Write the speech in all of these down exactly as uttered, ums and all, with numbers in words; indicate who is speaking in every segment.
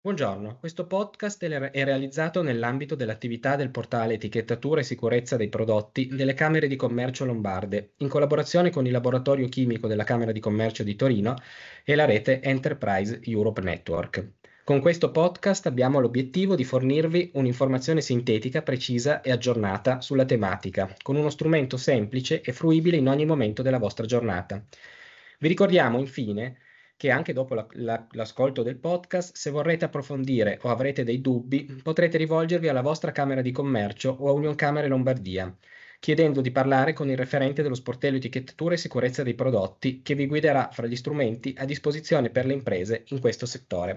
Speaker 1: Buongiorno, questo podcast è re- è realizzato nell'ambito dell'attività del portale Etichettatura e Sicurezza dei Prodotti delle Camere di Commercio Lombarde, in collaborazione con il Laboratorio Chimico della Camera di Commercio di Torino e la rete Enterprise Europe Network. Con questo podcast abbiamo l'obiettivo di fornirvi un'informazione sintetica, precisa e aggiornata sulla tematica, con uno strumento semplice e fruibile in ogni momento della vostra giornata. Vi ricordiamo infine che anche dopo la- la- l'ascolto del podcast, se vorrete approfondire o avrete dei dubbi, potrete rivolgervi alla vostra Camera di Commercio o a Union Camere Lombardia, chiedendo di parlare con il referente dello sportello etichettatura e sicurezza dei prodotti che vi guiderà fra gli strumenti a disposizione per le imprese in questo settore.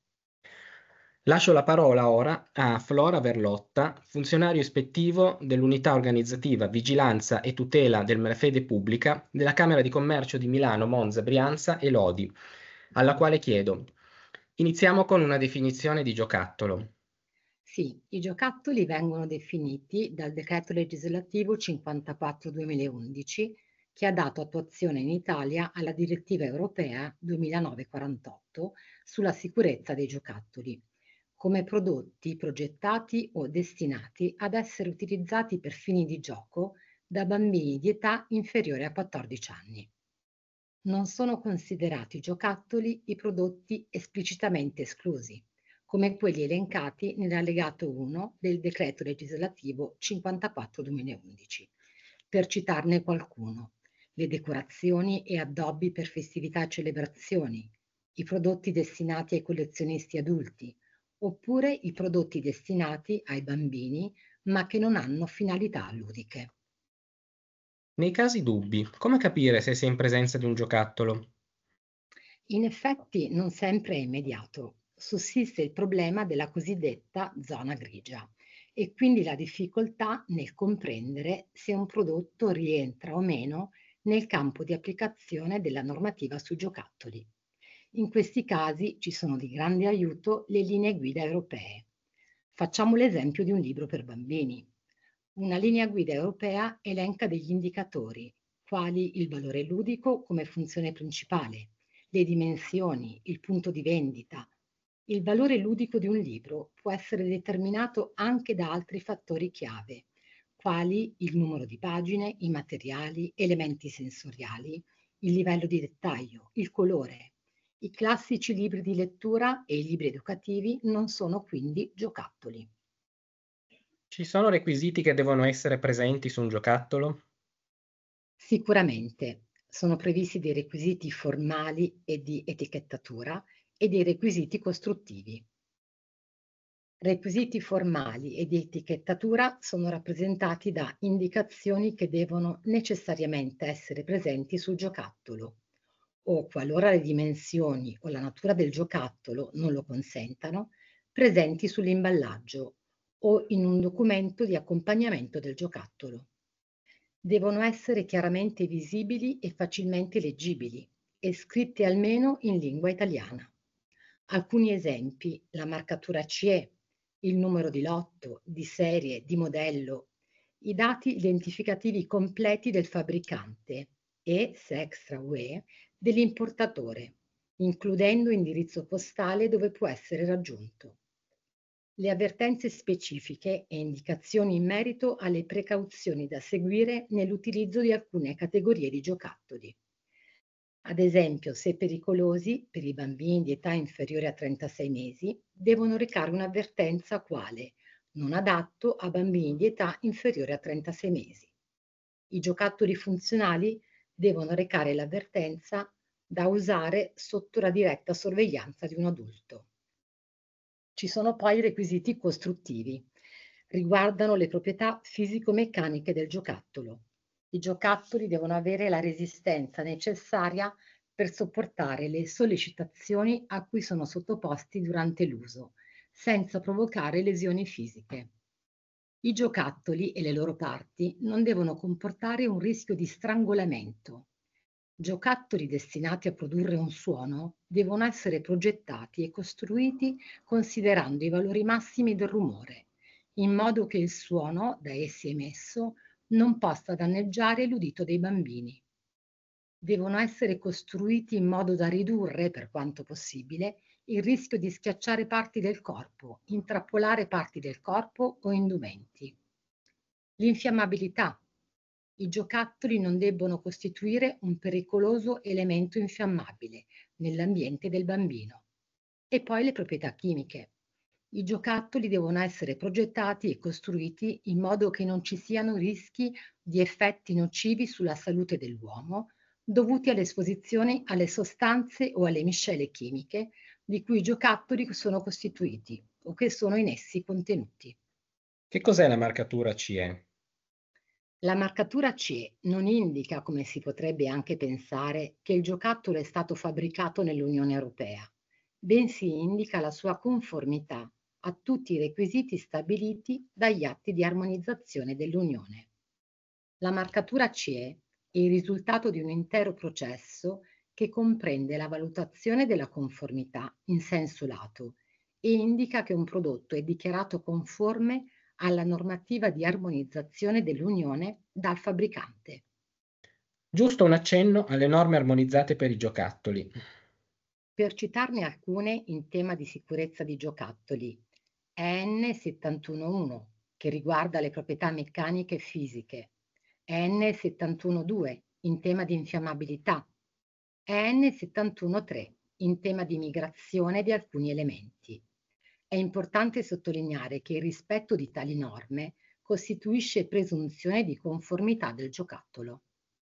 Speaker 1: Lascio la parola ora a Flora Verlotta, funzionario ispettivo dell'Unità Organizzativa Vigilanza e Tutela del Malafede Pubblica della Camera di Commercio di Milano, Monza, Brianza e Lodi, alla quale chiedo. Iniziamo con una definizione di giocattolo.
Speaker 2: Sì, i giocattoli vengono definiti dal decreto legislativo cinquantaquattro duemilaundici che ha dato attuazione in Italia alla direttiva europea duemilanove quarantotto sulla sicurezza dei giocattoli, come prodotti progettati o destinati ad essere utilizzati per fini di gioco da bambini di età inferiore a quattordici anni. Non sono considerati giocattoli i prodotti esplicitamente esclusi, come quelli elencati nell'allegato uno del decreto legislativo cinquantaquattro duemilaundici. Per citarne qualcuno, le decorazioni e addobbi per festività e celebrazioni, i prodotti destinati ai collezionisti adulti, oppure i prodotti destinati ai bambini ma che non hanno finalità ludiche.
Speaker 1: Nei casi dubbi, come capire se si è in presenza di un giocattolo?
Speaker 2: In effetti non sempre è immediato. Sussiste il problema della cosiddetta zona grigia e quindi la difficoltà nel comprendere se un prodotto rientra o meno nel campo di applicazione della normativa sui giocattoli. In questi casi ci sono di grande aiuto le linee guida europee. Facciamo l'esempio di un libro per bambini. Una linea guida europea elenca degli indicatori, quali il valore ludico come funzione principale, le dimensioni, il punto di vendita. Il valore ludico di un libro può essere determinato anche da altri fattori chiave, quali il numero di pagine, i materiali, elementi sensoriali, il livello di dettaglio, il colore. I classici libri di lettura e i libri educativi non sono quindi giocattoli.
Speaker 1: Ci sono requisiti che devono essere presenti su un giocattolo?
Speaker 2: Sicuramente sono previsti dei requisiti formali e di etichettatura e dei requisiti costruttivi. Requisiti formali e di etichettatura sono rappresentati da indicazioni che devono necessariamente essere presenti sul giocattolo o, qualora le dimensioni o la natura del giocattolo non lo consentano, presenti sull'imballaggio o in un documento di accompagnamento del giocattolo. Devono essere chiaramente visibili e facilmente leggibili e scritti almeno in lingua italiana. Alcuni esempi: la marcatura C E, il numero di lotto, di serie, di modello, i dati identificativi completi del fabbricante e, se extra U E, dell'importatore, includendo indirizzo postale dove può essere raggiunto. Le avvertenze specifiche e indicazioni in merito alle precauzioni da seguire nell'utilizzo di alcune categorie di giocattoli. Ad esempio, se pericolosi, per i bambini di età inferiore a trentasei mesi, devono recare un'avvertenza quale non adatto a bambini di età inferiore a trentasei mesi. I giocattoli funzionali devono recare l'avvertenza da usare sotto la diretta sorveglianza di un adulto. Ci sono poi i requisiti costruttivi. Riguardano le proprietà fisico-meccaniche del giocattolo. I giocattoli devono avere la resistenza necessaria per sopportare le sollecitazioni a cui sono sottoposti durante l'uso, senza provocare lesioni fisiche. I giocattoli e le loro parti non devono comportare un rischio di strangolamento. Giocattoli destinati a produrre un suono devono essere progettati e costruiti considerando i valori massimi del rumore, in modo che il suono da essi emesso non possa danneggiare l'udito dei bambini. Devono essere costruiti in modo da ridurre, per quanto possibile, il rischio di schiacciare parti del corpo, intrappolare parti del corpo o indumenti. L'infiammabilità. I giocattoli non debbono costituire un pericoloso elemento infiammabile nell'ambiente del bambino. E poi le proprietà chimiche. I giocattoli devono essere progettati e costruiti in modo che non ci siano rischi di effetti nocivi sulla salute dell'uomo dovuti all'esposizione alle sostanze o alle miscele chimiche di cui i giocattoli sono costituiti o che sono in essi contenuti.
Speaker 1: Che cos'è la marcatura C E?
Speaker 2: La marcatura C E non indica, come si potrebbe anche pensare, che il giocattolo è stato fabbricato nell'Unione Europea, bensì indica la sua conformità a tutti i requisiti stabiliti dagli atti di armonizzazione dell'Unione. La marcatura C E è il risultato di un intero processo che comprende la valutazione della conformità in senso lato e indica che un prodotto è dichiarato conforme alla normativa di armonizzazione dell'Unione dal fabbricante.
Speaker 1: Giusto un accenno alle norme armonizzate per i giocattoli.
Speaker 2: Per citarne alcune in tema di sicurezza di giocattoli, E N settantuno che riguarda le proprietà meccaniche e fisiche, E N settantuno due in tema di infiammabilità, E N settantuno tre in tema di migrazione di alcuni elementi. È importante sottolineare che il rispetto di tali norme costituisce presunzione di conformità del giocattolo.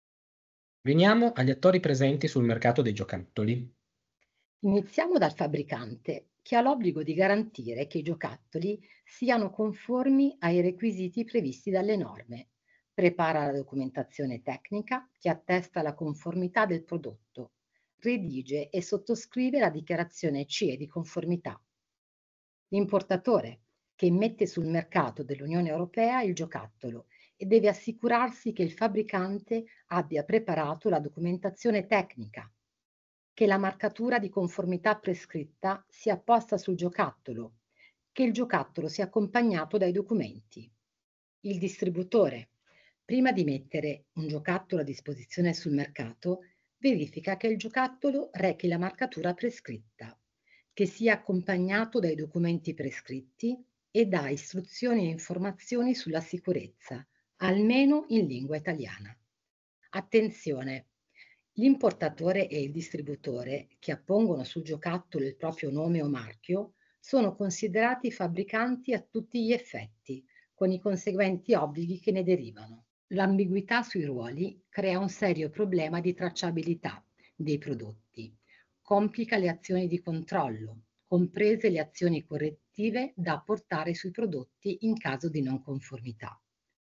Speaker 1: Veniamo agli attori presenti sul mercato dei giocattoli.
Speaker 2: Iniziamo dal fabbricante, che ha l'obbligo di garantire che i giocattoli siano conformi ai requisiti previsti dalle norme. Prepara la documentazione tecnica che attesta la conformità del prodotto, redige e sottoscrive la dichiarazione C E di conformità. L'importatore, che mette sul mercato dell'Unione Europea il giocattolo e deve assicurarsi che il fabbricante abbia preparato la documentazione tecnica, che la marcatura di conformità prescritta sia apposta sul giocattolo, che il giocattolo sia accompagnato dai documenti. Il distributore, prima di mettere un giocattolo a disposizione sul mercato, verifica che il giocattolo rechi la marcatura prescritta, che sia accompagnato dai documenti prescritti e dà istruzioni e informazioni sulla sicurezza, almeno in lingua italiana. Attenzione! L'importatore e il distributore, che appongono sul giocattolo il proprio nome o marchio, sono considerati fabbricanti a tutti gli effetti, con i conseguenti obblighi che ne derivano. L'ambiguità sui ruoli crea un serio problema di tracciabilità dei prodotti, complica le azioni di controllo, comprese le azioni correttive da apportare sui prodotti in caso di non conformità.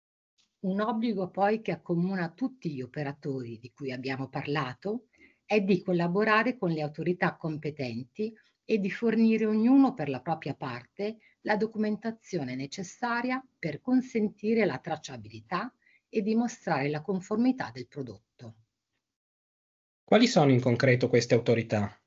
Speaker 2: Un obbligo poi che accomuna tutti gli operatori di cui abbiamo parlato è di collaborare con le autorità competenti e di fornire ognuno per la propria parte la documentazione necessaria per consentire la tracciabilità e dimostrare la conformità del prodotto.
Speaker 1: Quali sono in concreto queste autorità?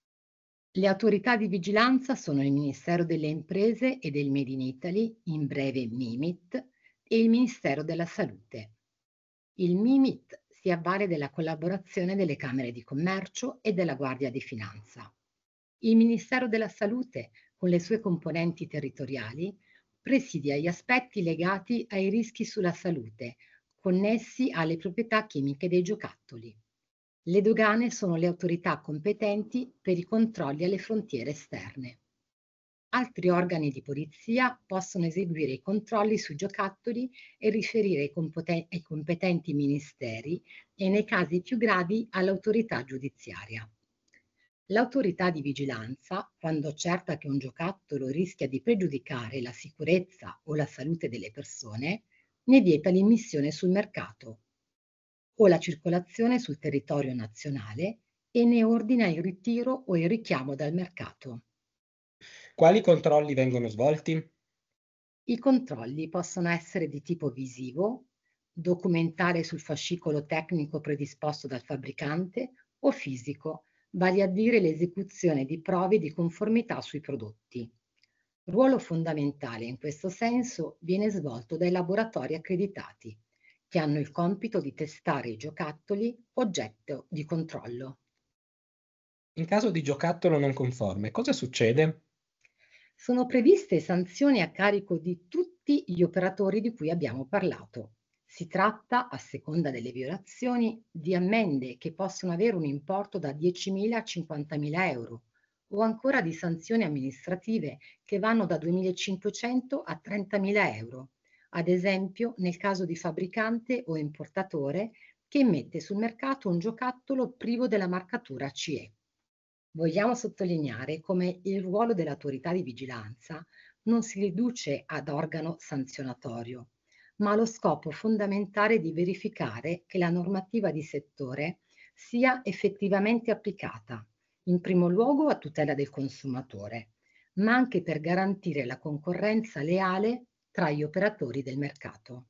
Speaker 2: Le autorità di vigilanza sono il Ministero delle Imprese e del Made in Italy, in breve MIMIT, e il Ministero della Salute. Il MIMIT si avvale della collaborazione delle Camere di Commercio e della Guardia di Finanza. Il Ministero della Salute, con le sue componenti territoriali, presidia gli aspetti legati ai rischi sulla salute, connessi alle proprietà chimiche dei giocattoli. Le dogane sono le autorità competenti per i controlli alle frontiere esterne. Altri organi di polizia possono eseguire i controlli sui giocattoli e riferire ai, compoten- ai competenti ministeri e nei casi più gravi all'autorità giudiziaria. L'autorità di vigilanza, quando accerta che un giocattolo rischia di pregiudicare la sicurezza o la salute delle persone, ne vieta l'immissione sul mercato o la circolazione sul territorio nazionale e ne ordina il ritiro o il richiamo dal mercato.
Speaker 1: Quali controlli vengono svolti?
Speaker 2: I controlli possono essere di tipo visivo, documentare sul fascicolo tecnico predisposto dal fabbricante, o fisico, vale a dire l'esecuzione di prove di conformità sui prodotti. Ruolo fondamentale in questo senso viene svolto dai laboratori accreditati, che hanno il compito di testare i giocattoli oggetto di controllo.
Speaker 1: In caso di giocattolo non conforme, cosa succede?
Speaker 2: Sono previste sanzioni a carico di tutti gli operatori di cui abbiamo parlato. Si tratta, a seconda delle violazioni, di ammende che possono avere un importo da diecimila a cinquantamila euro o ancora di sanzioni amministrative che vanno da duemilacinquecento a trentamila euro, ad esempio nel caso di fabbricante o importatore che immette sul mercato un giocattolo privo della marcatura C E. Vogliamo sottolineare come il ruolo dell'autorità di vigilanza non si riduce ad organo sanzionatorio, ma ha lo scopo fondamentale di verificare che la normativa di settore sia effettivamente applicata, in primo luogo a tutela del consumatore, ma anche per garantire la concorrenza leale tra gli operatori del mercato.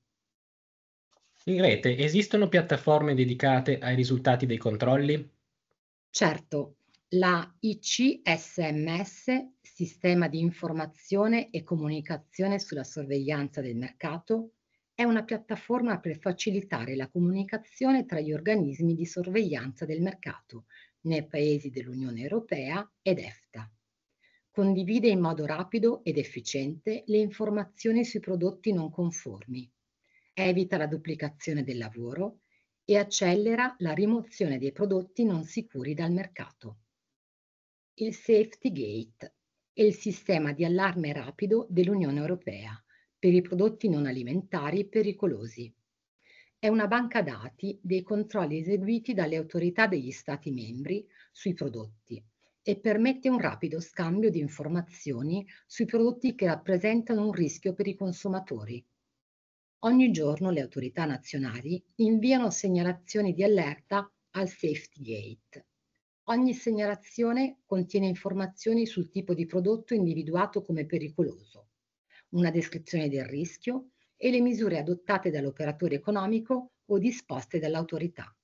Speaker 1: In rete esistono piattaforme dedicate ai risultati dei controlli?
Speaker 2: Certo, la I C S M S, Sistema di informazione e comunicazione sulla sorveglianza del mercato, è una piattaforma per facilitare la comunicazione tra gli organismi di sorveglianza del mercato nei paesi dell'Unione Europea ed EFTA. Condivide in modo rapido ed efficiente le informazioni sui prodotti non conformi, evita la duplicazione del lavoro e accelera la rimozione dei prodotti non sicuri dal mercato. Il Safety Gate è il sistema di allarme rapido dell'Unione Europea per i prodotti non alimentari pericolosi. È una banca dati dei controlli eseguiti dalle autorità degli Stati membri sui prodotti e permette un rapido scambio di informazioni sui prodotti che rappresentano un rischio per i consumatori. Ogni giorno le autorità nazionali inviano segnalazioni di allerta al Safety Gate. Ogni segnalazione contiene informazioni sul tipo di prodotto individuato come pericoloso, una descrizione del rischio e le misure adottate dall'operatore economico o disposte dall'autorità.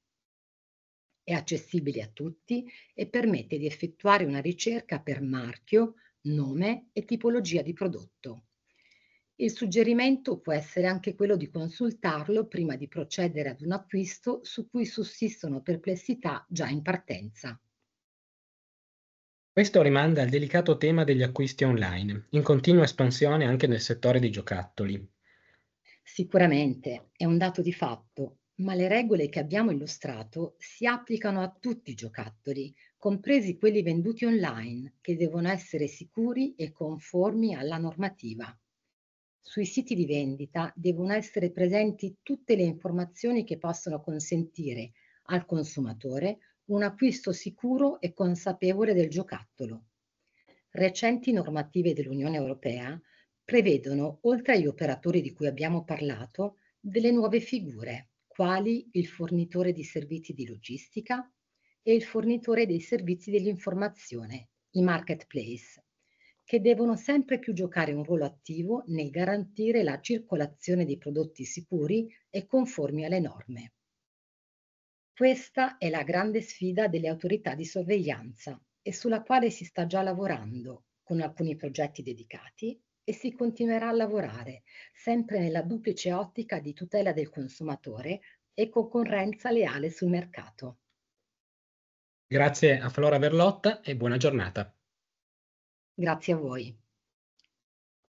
Speaker 2: È accessibile a tutti e permette di effettuare una ricerca per marchio, nome e tipologia di prodotto. Il suggerimento può essere anche quello di consultarlo prima di procedere ad un acquisto su cui sussistono perplessità già in partenza.
Speaker 1: Questo rimanda al delicato tema degli acquisti online, in continua espansione anche nel settore dei giocattoli.
Speaker 2: Sicuramente è un dato di fatto, ma le regole che abbiamo illustrato si applicano a tutti i giocattoli, compresi quelli venduti online, che devono essere sicuri e conformi alla normativa. Sui siti di vendita devono essere presenti tutte le informazioni che possono consentire al consumatore un acquisto sicuro e consapevole del giocattolo. Recenti normative dell'Unione Europea prevedono, oltre agli operatori di cui abbiamo parlato, delle nuove figure, quali il fornitore di servizi di logistica e il fornitore dei servizi dell'informazione, i marketplace, che devono sempre più giocare un ruolo attivo nel garantire la circolazione di prodotti sicuri e conformi alle norme. Questa è la grande sfida delle autorità di sorveglianza e sulla quale si sta già lavorando con alcuni progetti dedicati e si continuerà a lavorare, sempre nella duplice ottica di tutela del consumatore e concorrenza leale sul mercato.
Speaker 1: Grazie a Flora Verlotta e buona giornata.
Speaker 2: Grazie a voi.